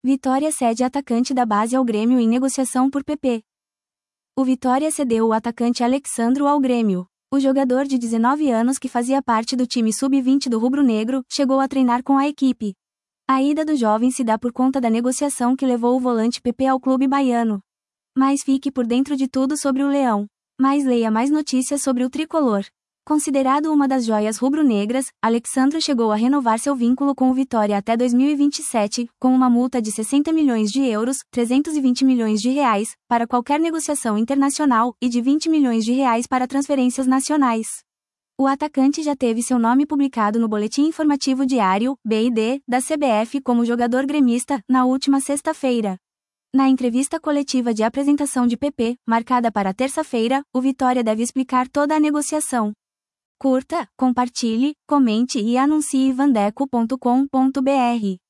Vitória cede atacante da base ao Grêmio em negociação por PP. O Vitória cedeu o atacante Alexandro ao Grêmio. O jogador de 19 anos que fazia parte do time sub-20 do rubro-negro chegou a treinar com a equipe. A ida do jovem se dá por conta da negociação que levou o volante PP ao clube baiano. Mas fique por dentro de tudo sobre o Leão. Mas leia mais notícias sobre o tricolor. Considerado uma das joias rubro-negras, Alexandro chegou a renovar seu vínculo com o Vitória até 2027, com uma multa de 60 milhões de euros, 320 milhões de reais, para qualquer negociação internacional, e de 20 milhões de reais para transferências nacionais. O atacante já teve seu nome publicado no Boletim Informativo Diário, BID, da CBF como jogador gremista, na última sexta-feira. Na entrevista coletiva de apresentação de PP, marcada para terça-feira, o Vitória deve explicar toda a negociação. Curta, compartilhe, comente e anuncie vandeco.com.br.